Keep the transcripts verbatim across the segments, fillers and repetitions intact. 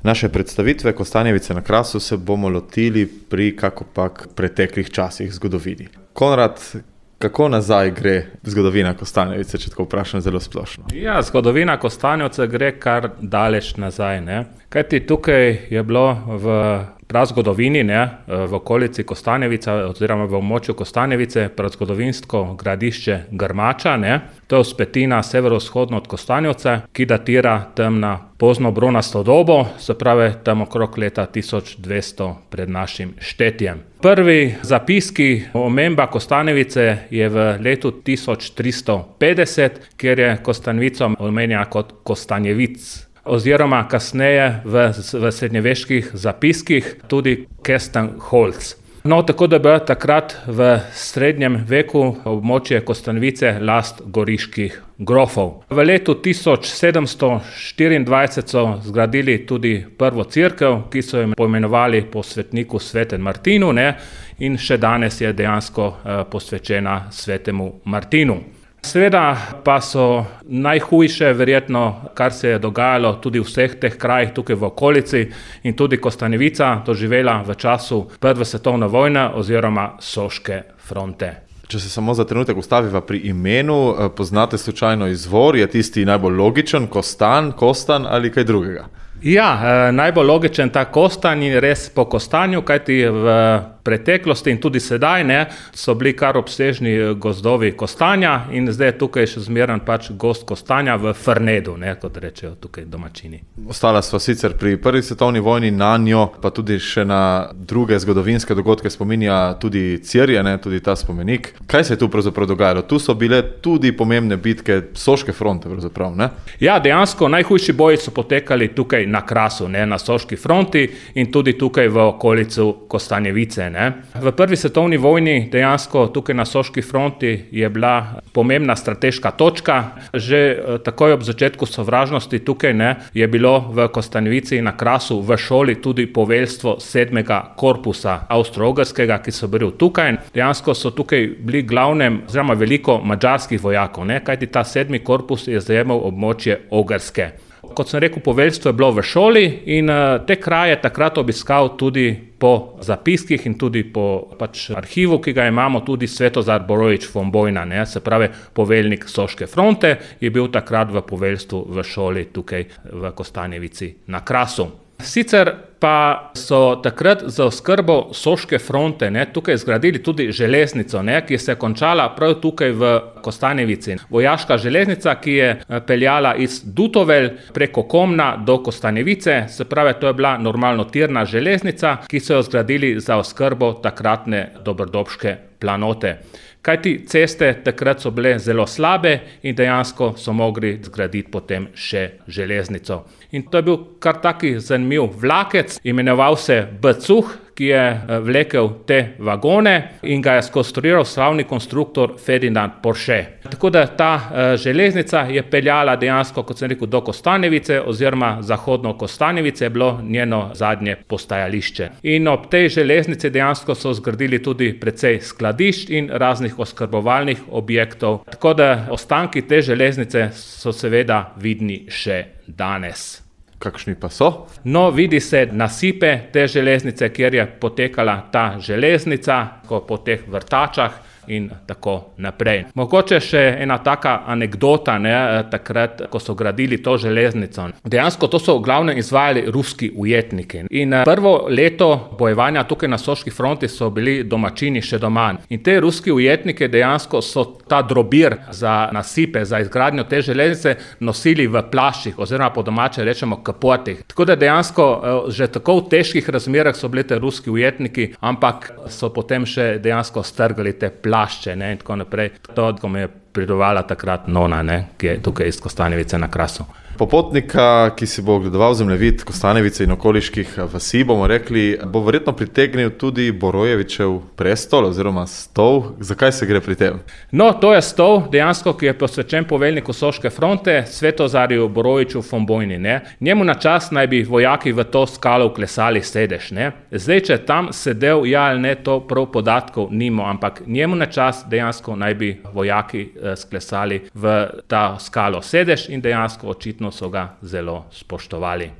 Naše predstavitve Kostanjevice na Krasu se bomo lotili pri kakopak preteklih časih zgodovini. Konrad, kako nazaj gre zgodovina Kostanjevice, če tako vprašam zelo splošno? Ja, zgodovina Kostanjevice gre kar daleč nazaj, ne. Kajti tukaj je bilo v prazgodovini, ne, v okolici Kostanjevice oziroma v območju Kostanjevice prazgodovinsko gradišče Grmača, ne. To je vzpetina severovzhodno od Kostanjevca, ki datira tam na pozno bronasto dobo, se pravi tam okrog leta tisoč dvesto pred našim štetjem. Prvi zapiski omemba Kostanjevice je v letu tisoč tristo petdeset, kjer je Kostanjevico omenjena kot Kostanjevic, oziroma kasneje v, v srednjeveških zapiskih tudi Kestenholz. No, tako da bi takrat v srednjem veku območje Kostanjevice last goriških grofov. V letu tisoč sedemsto štiriindvajset so zgradili tudi prvo cerkev, ki so jo poimenovali po svetniku svetem Martinu, ne, in še danes je dejansko eh, posvečena svetemu Martinu. Seveda pa so najhujše verjetno, kar se je dogajalo tudi v vseh teh krajih tukaj v okolici in tudi Kostanjevica doživela v času prve svetovne vojne oziroma Soške fronte. Če se samo za trenutek ustaviva pri imenu, poznate slučajno izvor, je tisti najbolj logičen, Kostan, Kostan ali kaj drugega? Ja, najbolj logičen ta Kostan je res po Kostanju, kajti v preteklosti in tudi sedaj, ne, so bili kar obsežni gozdovi Kostanja in zdaj je tukaj še zmeren pač gozd Kostanja v Frnedu, ne, kot rečejo tukaj domačini. Ostala sva sicer pri prvi svetovni vojni, na njo pa tudi še na druge zgodovinske dogodke spominja tudi Cirje, ne, tudi ta spomenik. Kaj se je tu pravzaprav dogajalo? Tu so bile tudi pomembne bitke Soške fronte pravzaprav, ne? Ja, dejansko najhujši boji so potekali tukaj na Krasu, ne, na Soški fronti in tudi tukaj v okolicu Kostanjevice. Ne. V prvi svetovni vojni dejansko tukaj na Soški fronti je bila pomembna strateška točka. Že takoj ob začetku sovražnosti tukaj, ne, je bilo v Kostanjevici na Krasu v šoli tudi poveljstvo sedmega korpusa avstro-ogrskega, ki so bili tukaj. Dejansko so tukaj bili glavnem oziroma veliko madžarskih vojakov, ne, kajti ta sedmi korpus je zajemal območje Ogrske. Kot sem rekel, poveljstvo je bilo v šoli in te kraje takrat obiskal tudi po zapiskih in tudi po pač arhivu, ki ga imamo, tudi Svetozar Borovič von Bojna, ne, se pravi poveljnik Soške fronte, je bil takrat v poveljstvu v šoli tukaj v Kostanjevici na Krasu. Sicer pa so takrat za oskrbo Soške fronte, ne, tukaj zgradili tudi železnico, ne, ki se je končala prav tukaj v Kostanjevici. Vojaška železnica, ki je peljala iz Dutovelj preko Komna do Kostanjevice, se pravi, to je bila normalno tirna železnica, ki so jo zgradili za oskrbo takratne dobrodobške planote. Kajti ceste takrat so bile zelo slabe in dejansko so mogli zgraditi potem še železnico. In to je bil kar taki zanimiv vlakec, imenoval se B-Cuh, ki je vlekel te vagone in ga je skonstruiral slavni konstruktor Ferdinand Porsche. Tako da ta železnica je peljala dejansko, kot sem rekel, do Kostanjevice oziroma zahodno Kostanjevice je bilo njeno zadnje postajališče. In ob tej železnici dejansko so zgradili tudi precej skladišč in raznih oskrbovalnih objektov. Tako da ostanki te železnice so seveda vidni še danes. Kakšni pa so? No, vidi se nasipe te železnice, kjer je potekala ta železnica, ko po teh vrtačah in tako naprej. Mogoče še ena taka anekdota, ne, takrat, ko so gradili to železnico. Dejansko to so v glavnem izvajali ruski ujetniki. In prvo leto bojevanja tukaj na Soški fronti so bili domačini še doma. In te ruski ujetniki dejansko so ta drobir za nasipe, za izgradnjo te železnice nosili v plaščih, oziroma po domače rečemo kapotih. Tako da dejansko že tako v težkih razmerah so bili te ruski ujetniki, ampak so potem še dejansko strgali te plašče. Plašče, ne, in tako naprej. To, ko me je prirovala takrat nona, ne, ki je tukaj iz Kostanjevice na Krasu. Popotnika, ki si bo ogledoval zemljevid Kostanjevice in okoliških vasi, bomo rekli, bo verjetno pritegnil tudi Borojevičev prestol oziroma stol. Zakaj se gre pri tem? No, to je stol, dejansko, ki je posvečen poveljniku Soške fronte, Svetozarju Boroviču von Bojni, ne. Njemu na čas naj bi vojaki v to skalo vklesali sedež, ne. Zdaj, če tam sedel, ja ali ne, to prav podatkov nimo, ampak njemu na čas dejansko naj bi vojaki eh, sklesali v ta skalo sedež in dejansko očitno so ga zelo spoštovali.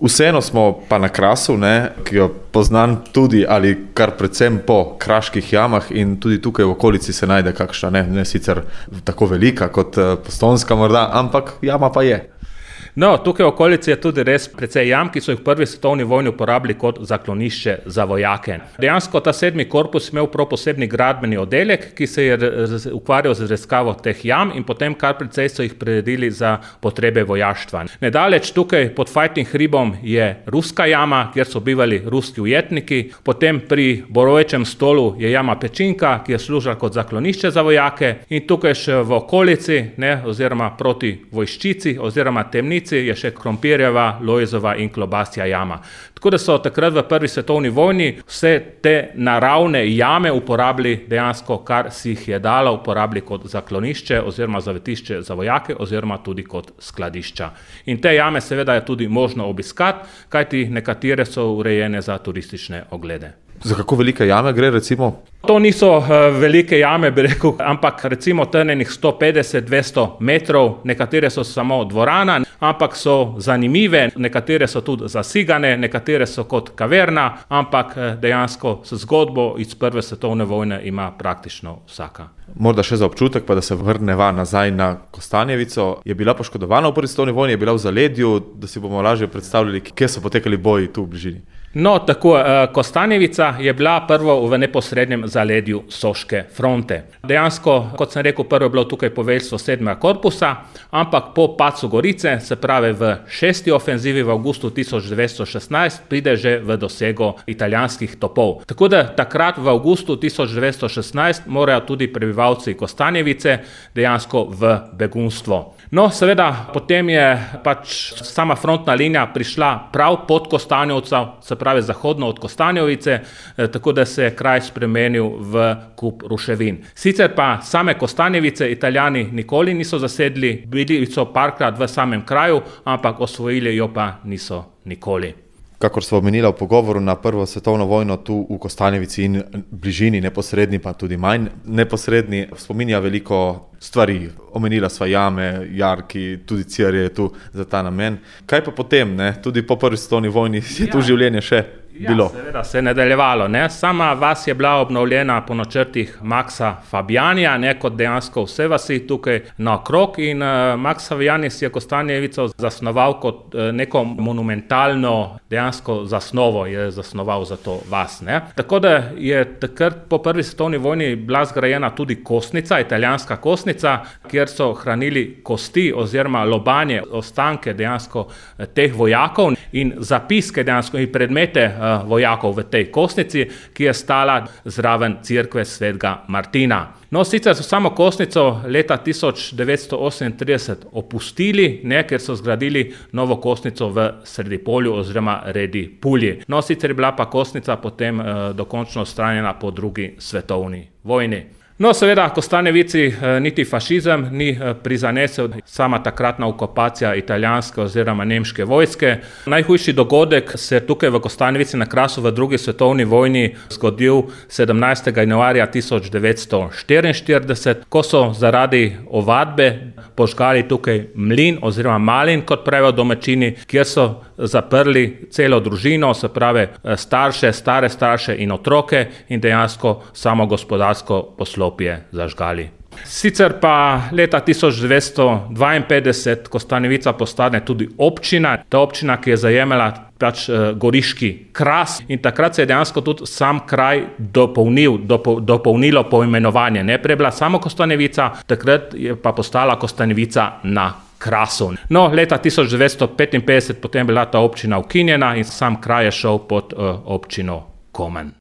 Vseeno smo pa na Krasu, ne, ki jo poznam tudi ali kar predvsem po kraških jamah in tudi tukaj v okolici se najde kakšna, ne, ne sicer tako velika kot Postojnska morda, ampak jama pa je. No, tukaj v okolici je tudi res precej jam, ki so jih v prvi svetovni vojni uporabili kot zaklonišče za vojake. Dejansko ta sedmi korpus imel prav posebni gradbeni oddelek, ki se je ukvarjal z raziskavo teh jam in potem kar precej so jih priredili za potrebe vojaštva. Nedaleč tukaj pod Fajtnim hribom je ruska jama, kjer so bivali ruski ujetniki, potem pri Borovečem stolu je jama Pečinka, ki je služila kot zaklonišče za vojake in tukaj še v okolici, ne, oziroma proti Vojščici oziroma Temnici je še Krompirjeva, Lojzova in Klobasja jama. Tako da so takrat v prvi svetovni vojni vse te naravne jame uporabili dejansko, kar si jih je dalo, uporabili kot zaklonišče oziroma zavetišče za vojake oziroma tudi kot skladišča. In te jame seveda je tudi možno obiskati, kajti nekatere so urejene za turistične oglede. Za kako velike jame gre recimo? To niso uh, velike jame, bi rekel, ampak recimo trnenih sto petdeset do dvesto metrov, nekatere so samo dvorana, ampak so zanimive, nekatere so tudi zasigane, nekatere so kot kaverna, ampak dejansko s zgodbo iz prve svetovne vojne ima praktično vsaka. Morda še za občutek, pa da se vrneva nazaj na Kostanjevico. Je bila poškodovana v prvi svetovni vojni, je bila v zaledju, da si bomo lažje predstavljali, kje so potekali boji tu v bližini. No, tako, Kostanjevica je bila prvo v neposrednem zaledju Soške fronte. Dejansko, kot sem rekel, prvo je bilo tukaj poveljstvo sedmega korpusa, ampak po padcu Gorice, se pravi v šesti ofenzivi v avgustu tisoč devetsto šestnajst, pride že v dosego italijanskih topov. Tako da takrat v avgustu tisoč devetsto šestnajst morajo tudi prebivalci Kostanjevice dejansko v begunstvo. No, seveda, potem je pač sama frontna linija prišla prav pod Kostanjevca, se pravi zahodno od Kostanjevice, tako da se je kraj spremenil v kup ruševin. Sicer pa same Kostanjevice Italijani nikoli niso zasedli, bili so parkrat v samem kraju, ampak osvojili jo pa niso nikoli. Kakor smo omenili v pogovoru na prvo svetovno vojno tu v Kostanjevici in bližini, neposredni pa tudi manj neposredni, spominja veliko stvari. Omenila sva jame, jarki, tudi Cerje je tu za ta namen. Kaj pa potem, ne? Tudi po prvi svetovni vojni je tu ja. življenje še bilo? Ja, seveda se je nadaljevalo. Ne? Sama vas je bila obnovljena po načrtih Maxa Fabianija, ne, kot dejansko vse vasi tukaj naokrog in uh, Max Fabianis je Kostanjevico zasnoval kot uh, neko monumentalno dejansko zasnovo, je zasnoval za to vas. Ne? Tako da je takrat po prvi svetovni vojni bila zgrajena tudi kostnica, italijanska kostnica, kjer so hranili kosti oziroma lobanje, ostanke dejansko teh vojakov in zapiske dejansko in predmete uh, vojakov v tej kostnici, ki je stala zraven cerkve svetega Martina. No, sicer so samo kostnico leta tisoč devetsto osemintrideset opustili, ne, ker so zgradili novo kostnico v Sredipolju oziroma Redi Pulji. No, sicer je bila pa kostnica potem uh, dokončno odstranjena po drugi svetovni vojni. No, seveda, Kostanjevici niti fašizem ni prizanesel, sama takratna okupacija italijanske oziroma nemške vojske. Najhujši dogodek se je tukaj v Kostanjevici na Krasu v drugi svetovni vojni zgodil sedemnajstega januarja tisoč devetsto štiriinštirideset, ko so zaradi ovadbe požgali tukaj mlin oziroma malin, kot pravijo domačini, kjer so zaprli celo družino, se pravi starše, stare starše in otroke in dejansko samo gospodarsko poslopje zažgali. Sicer pa leta tisoč devetsto dvainpetdeset Kostanjevica postane tudi občina, ta občina, ki je zajemala pač uh, goriški Kras in takrat se je dejansko tudi sam kraj dopolnil, dopo, dopolnilo poimenovanje. Ne prej bila samo Kostanjevica, takrat je pa postala Kostanjevica na Krasu. No, leta tisoč devetsto petinpetdeset potem bila ta občina ukinjena in sam kraj je šel pod uh, občino Komen.